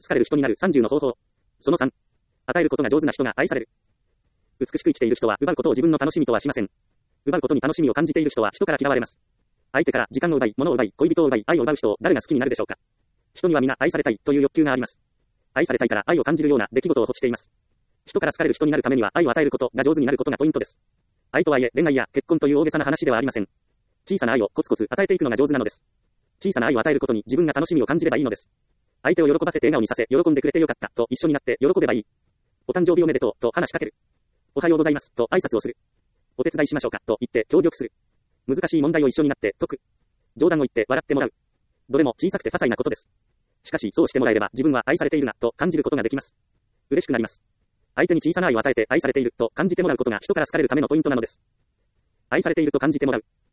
好かれる人になる30の方法。その3。与えることが上手な人が愛される。美しく生きている人は奪うことを自分の楽しみとはしません。奪うことに楽しみを感じている人は人から嫌われます。相手から時間を奪い、物を奪い、恋人を奪い、愛を奪う人を誰が好きになるでしょうか。人には皆愛されたいという欲求があります。愛されたいから愛を感じるような出来事を欲しています。人から好かれる人になるためには愛を与えることが上手になることがポイントです。愛とはいえ恋愛や結婚という大げさな話ではありません。小さな愛をコツコツ与えていくのが上手なのです。小さな愛を与えることに自分が楽しみを感じればいいのです。相手を喜ばせて笑顔にさせ、喜んでくれてよかったと一緒になって喜べばいい。お誕生日おめでとうと話しかける。おはようございますと挨拶をする。お手伝いしましょうかと言って協力する。難しい問題を一緒になって解く。冗談を言って笑ってもらう。どれも小さくて些細なことです。しかしそうしてもらえれば自分は愛されているなと感じることができます。嬉しくなります。相手に小さな愛を与えて愛されていると感じてもらうことが人から好かれるためのポイントなのです。愛されていると感じてもらう。